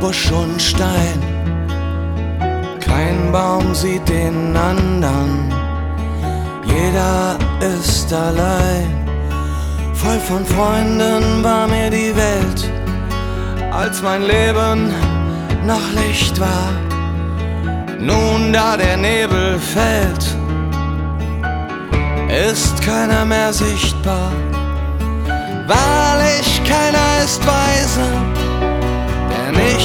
Busch und Stein. Kein Baum sieht den andern, jeder ist allein. Voll von Freunden war mir die Welt, als mein Leben noch Licht war. Nun, da der Nebel fällt, ist keiner mehr sichtbar. Wahrlich, keiner ist weise, der nicht